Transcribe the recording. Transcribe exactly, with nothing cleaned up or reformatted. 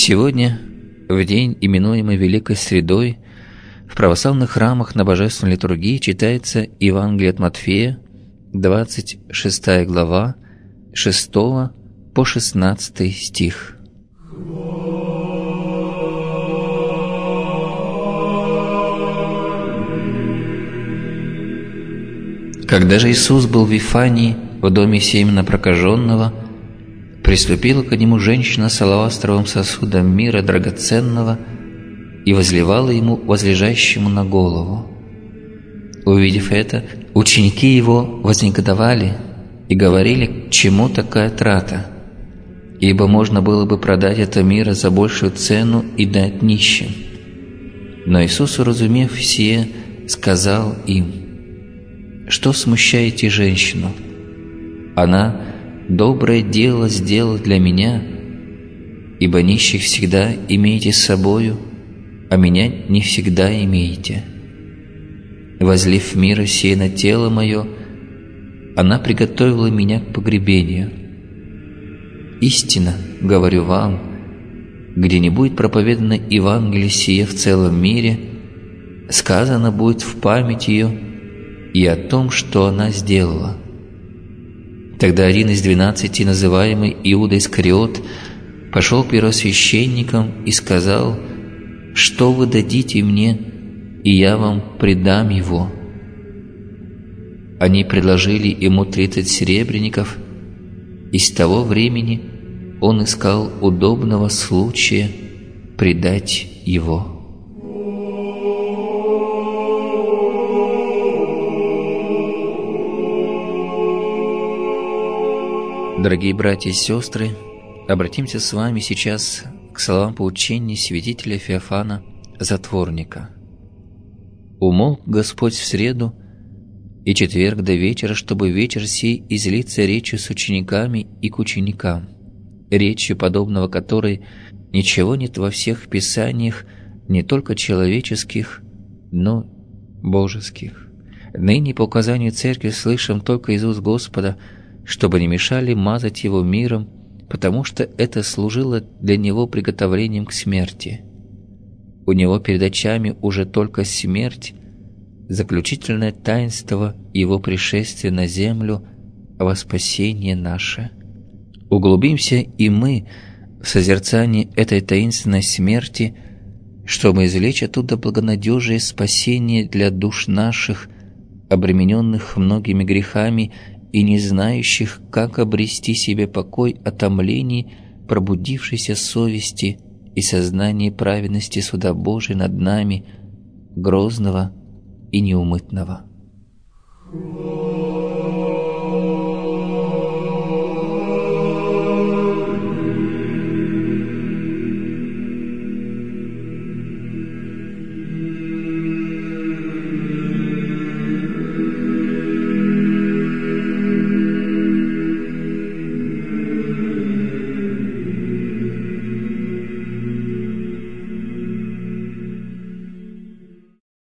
Сегодня, в день, именуемый Великой Средой, в православных храмах на Божественной литургии читается Евангелие от Матфея, двадцать шестая глава, шестого по шестнадцатый стих. Когда же Иисус был в Вифании, в доме Симеона прокаженного, приступила к нему женщина с алавастровым сосудом мира драгоценного и возливала ему возлежащему на голову. Увидев это, ученики его вознегодовали и говорили, к чему такая трата, ибо можно было бы продать это мира за большую цену и дать нищим. Но Иисус, уразумев сие, сказал им: «Что смущаете женщину? Она доброе дело сделала для меня, ибо нищих всегда имеете с собою, а меня не всегда имеете. Возлив мира сей на тело мое, она приготовила меня к погребению. Истинно, говорю вам, где не будет проповедано Евангелие сие в целом мире, сказано будет в память ее и о том, что она сделала». Тогда один из двенадцати, называемый Иуда Искариот, пошел к первосвященникам и сказал: «Что вы дадите мне, и я вам предам его?» Они предложили ему тридцать серебряников, и с того времени он искал удобного случая предать его. Дорогие братья и сестры, обратимся с вами сейчас к словам поучения святителя Феофана Затворника. «Умолк Господь в среду и четверг до вечера, чтобы вечер сей излиться речью с учениками и к ученикам, речью, подобного которой ничего нет во всех писаниях, не только человеческих, но божеских. Ныне по указанию Церкви слышим только из уст Господа, чтобы не мешали мазать его миром, потому что это служило для него приготовлением к смерти. У него перед очами уже только смерть, заключительное таинство его пришествия на землю во спасение наше. Углубимся и мы в созерцании этой таинственной смерти, чтобы извлечь оттуда благонадежное спасение для душ наших, обремененных многими грехами и не знающих, как обрести себе покой от томлений пробудившейся совести и сознания праведности суда Божия над нами, грозного и неумытного».